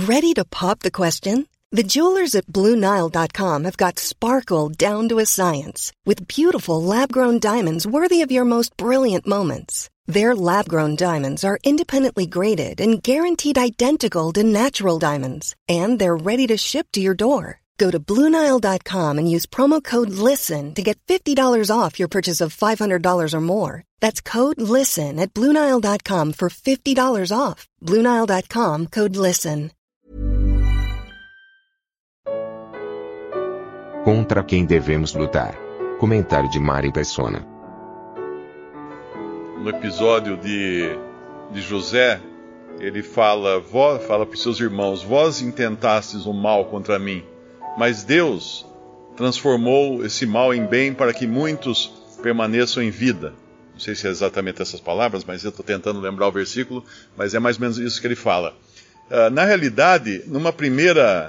Ready to pop the question? The jewelers at BlueNile.com have got sparkle down to a science with beautiful lab-grown diamonds worthy of your most brilliant moments. Their lab-grown diamonds are independently graded and guaranteed identical to natural diamonds, and they're ready to ship to your door. Go to BlueNile.com and use promo code LISTEN to get $50 off your purchase of $500 or more. That's code LISTEN at BlueNile.com for $50 off. BlueNile.com, code LISTEN. Contra quem devemos lutar? Comentário de Mari Persona. No episódio de José, ele fala para os seus irmãos: vós intentastes o mal contra mim, mas Deus transformou esse mal em bem para que muitos permaneçam em vida. Não sei se é exatamente essas palavras, mas eu estou tentando lembrar o versículo, mas é mais ou menos isso que ele fala. Na realidade, numa primeira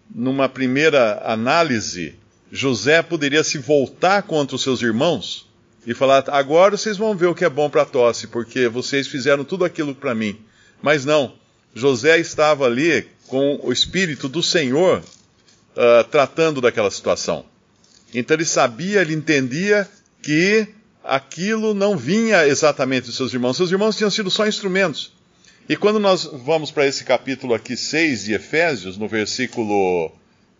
análise, José poderia se voltar contra os seus irmãos e falar: agora vocês vão ver o que é bom para a tosse, porque vocês fizeram tudo aquilo para mim. Mas não, José estava ali com o Espírito do Senhor tratando daquela situação. Então ele sabia, ele entendia que aquilo não vinha exatamente dos seus irmãos. Seus irmãos tinham sido só instrumentos. E quando nós vamos para esse capítulo aqui 6 de Efésios, no versículo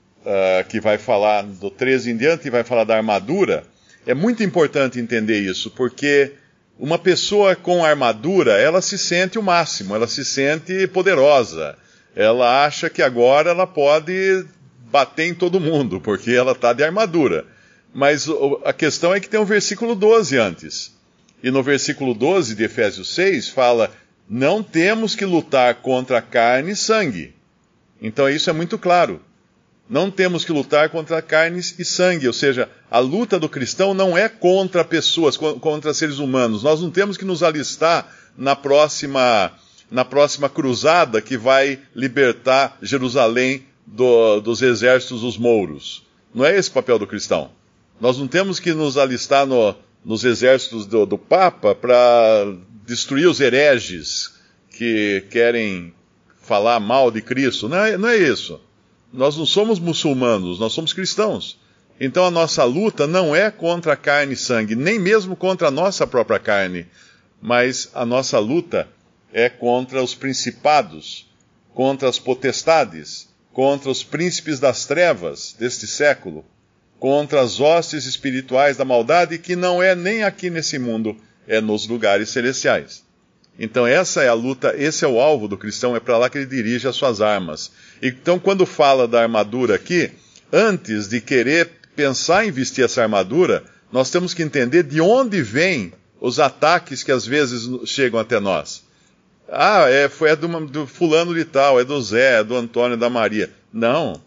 que vai falar do 13 em diante, vai falar da armadura, é muito importante entender isso, porque uma pessoa com armadura, ela se sente o máximo, ela se sente poderosa, ela acha que agora ela pode bater em todo mundo, porque ela está de armadura. Mas a questão é que tem um versículo 12 antes. E no versículo 12 de Efésios 6 fala: não temos que lutar contra carne e sangue. Então isso é muito claro. Não temos que lutar contra carne e sangue, ou seja, a luta do cristão não é contra pessoas, contra seres humanos. Nós não temos que nos alistar na próxima cruzada que vai libertar Jerusalém dos exércitos dos mouros. Não é esse o papel do cristão. Nós não temos que nos alistar nos exércitos do Papa para destruir os hereges que querem falar mal de Cristo. Não é isso. Nós não somos muçulmanos, nós somos cristãos. Então a nossa luta não é contra carne e sangue, nem mesmo contra a nossa própria carne, mas a nossa luta é contra os principados, contra as potestades, contra os príncipes das trevas deste século, contra as hostes espirituais da maldade, que não é nem aqui nesse mundo, é nos lugares celestiais. Então essa é a luta, esse é o alvo do cristão, é para lá que ele dirige as suas armas. Então quando fala da armadura aqui, antes de querer pensar em vestir essa armadura, nós temos que entender de onde vêm os ataques que às vezes chegam até nós. Foi do fulano de tal, é do Zé, é do Antônio, da Maria. Não.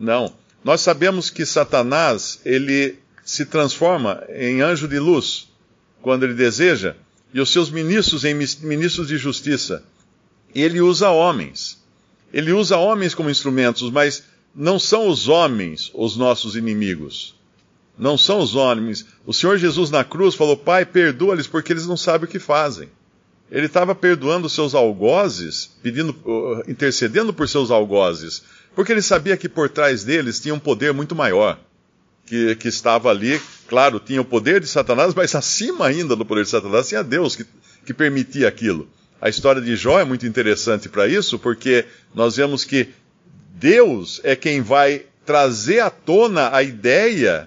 Nós sabemos que Satanás, ele se transforma em anjo de luz quando ele deseja, e os seus ministros em ministros de justiça. Ele usa homens. Ele usa homens como instrumentos, mas não são os homens os nossos inimigos. Não são os homens. O Senhor Jesus na cruz falou: Pai, perdoa-lhes porque eles não sabem o que fazem. Ele estava perdoando os seus algozes, intercedendo por seus algozes, porque ele sabia que por trás deles tinha um poder muito maior, que estava ali. Claro, tinha o poder de Satanás, mas acima ainda do poder de Satanás tinha Deus que permitia aquilo. A história de Jó é muito interessante para isso, porque nós vemos que Deus é quem vai trazer à tona a ideia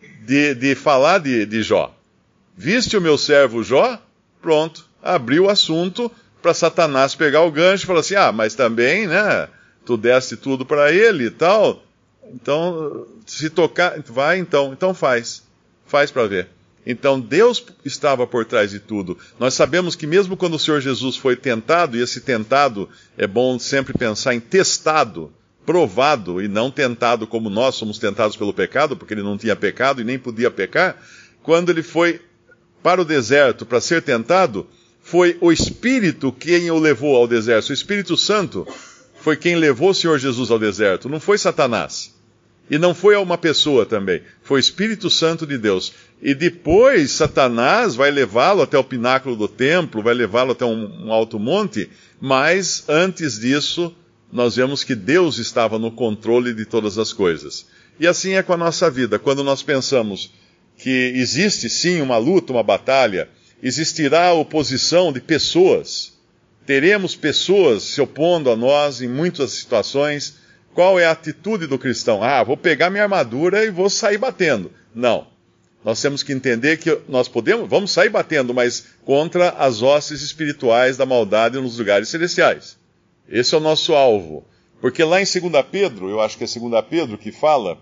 de falar de Jó. Viste o meu servo Jó? Pronto, abriu o assunto para Satanás pegar o gancho e falar assim: mas também, né, tu deste tudo para ele e tal, então, se tocar, vai então faz para ver. Então Deus estava por trás de tudo. Nós sabemos que mesmo quando o Senhor Jesus foi tentado, e esse tentado é bom sempre pensar em testado, provado, e não tentado como nós somos tentados pelo pecado, porque ele não tinha pecado e nem podia pecar. Quando ele foi para o deserto para ser tentado, foi o Espírito quem o levou ao deserto. O Espírito Santo foi quem levou o Senhor Jesus ao deserto, não foi Satanás. E não foi a uma pessoa também, foi o Espírito Santo de Deus. E depois Satanás vai levá-lo até o pináculo do templo, vai levá-lo até um alto monte, mas antes disso, nós vemos que Deus estava no controle de todas as coisas. E assim é com a nossa vida. Quando nós pensamos que existe sim uma luta, uma batalha, existirá a oposição de pessoas, teremos pessoas se opondo a nós em muitas situações. Qual é a atitude do cristão? Vou pegar minha armadura e vou sair batendo. Não. Nós temos que entender que vamos sair batendo, mas contra as hostes espirituais da maldade nos lugares celestiais. Esse é o nosso alvo. Porque lá em 2 Pedro, eu acho que é 2 Pedro que fala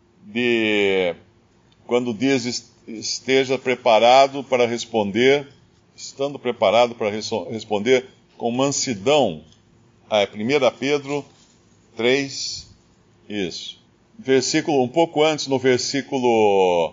de quando diz esteja preparado para responder, estando preparado para responder com mansidão. É 1 Pedro 3, isso. Um pouco antes, no versículo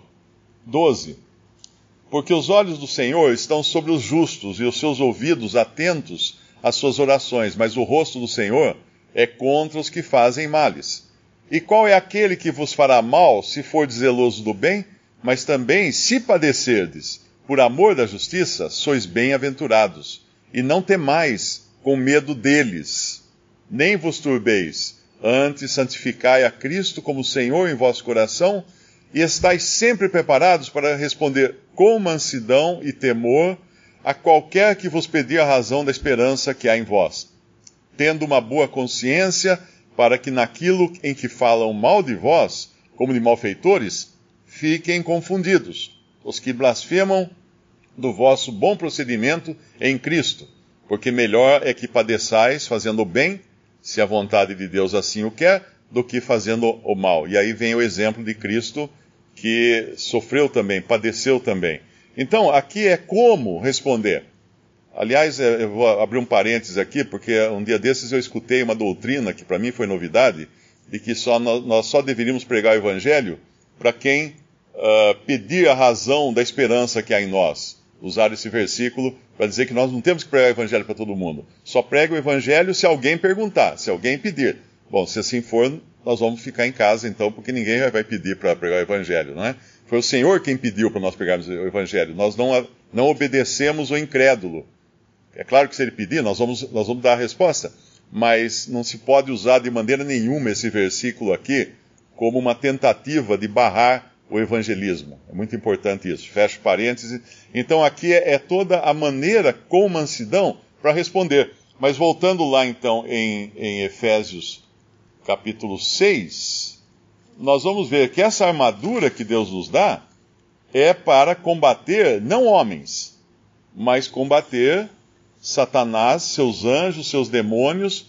12. Porque os olhos do Senhor estão sobre os justos e os seus ouvidos atentos às suas orações, mas o rosto do Senhor é contra os que fazem males. E qual é aquele que vos fará mal, se for zeloso do bem? Mas também, se padecerdes por amor da justiça, sois bem-aventurados. E não temais com medo deles, nem vos turbeis. Antes santificai a Cristo como Senhor em vosso coração, e estais sempre preparados para responder com mansidão e temor a qualquer que vos pedir a razão da esperança que há em vós, tendo uma boa consciência, para que naquilo em que falam mal de vós, como de malfeitores, fiquem confundidos os que blasfemam do vosso bom procedimento em Cristo, porque melhor é que padeçais fazendo o bem, se a vontade de Deus assim o quer, do que fazendo o mal. E aí vem o exemplo de Cristo, que sofreu também, padeceu também. Então, aqui é como responder. Aliás, eu vou abrir um parênteses aqui, porque um dia desses eu escutei uma doutrina, que para mim foi novidade, de que nós só deveríamos pregar o Evangelho para quem pedir a razão da esperança que há em nós. Usar esse versículo para dizer que nós não temos que pregar o Evangelho para todo mundo. Só prega o Evangelho se alguém perguntar, se alguém pedir. Bom, se assim for, nós vamos ficar em casa então, porque ninguém vai pedir para pregar o Evangelho, não é? Foi o Senhor quem pediu para nós pregarmos o Evangelho. Nós não obedecemos o incrédulo. É claro que se ele pedir, nós vamos dar a resposta. Mas não se pode usar de maneira nenhuma esse versículo aqui como uma tentativa de barrar o evangelismo. É muito importante isso. Fecho parênteses. Então aqui é toda a maneira com mansidão para responder. Mas voltando lá então em Efésios capítulo 6, nós vamos ver que essa armadura que Deus nos dá é para combater não homens, mas combater Satanás, seus anjos, seus demônios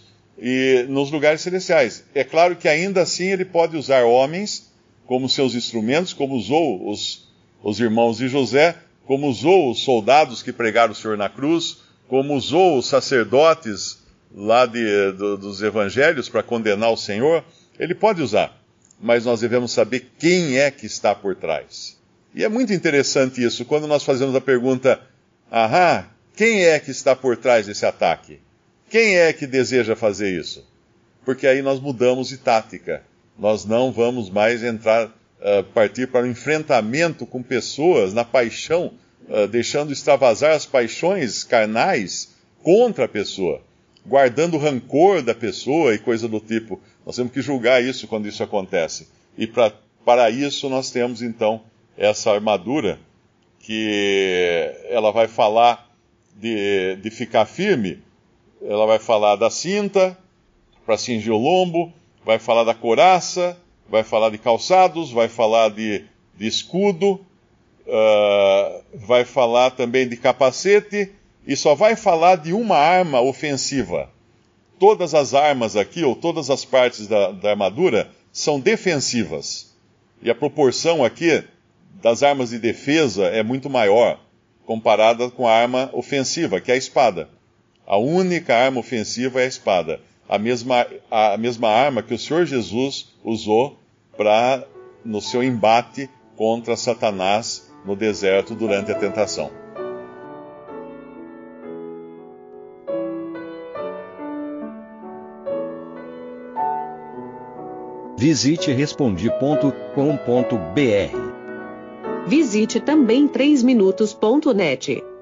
e nos lugares celestiais. É claro que ainda assim ele pode usar homens como seus instrumentos, como usou os irmãos de José, como usou os soldados que pregaram o Senhor na cruz, como usou os sacerdotes lá dos evangelhos para condenar o Senhor. Ele pode usar, mas nós devemos saber quem é que está por trás. E é muito interessante isso, quando nós fazemos a pergunta, quem é que está por trás desse ataque? Quem é que deseja fazer isso? Porque aí nós mudamos de tática. Nós não vamos mais partir para o enfrentamento com pessoas na paixão, deixando extravasar as paixões carnais contra a pessoa, guardando rancor da pessoa e coisa do tipo. Nós temos que julgar isso quando isso acontece. E para isso nós temos então essa armadura, que ela vai falar de ficar firme, ela vai falar da cinta para cingir o lombo, vai falar da couraça, vai falar de calçados, vai falar de escudo, vai falar também de capacete, e só vai falar de uma arma ofensiva. Todas as armas aqui, ou todas as partes da armadura, são defensivas. E a proporção aqui das armas de defesa é muito maior, comparada com a arma ofensiva, que é a espada. A única arma ofensiva é a espada. A mesma arma que o Senhor Jesus usou no seu embate contra Satanás no deserto durante a tentação. Visite Respondi.com.br. Visite também 3minutos.net.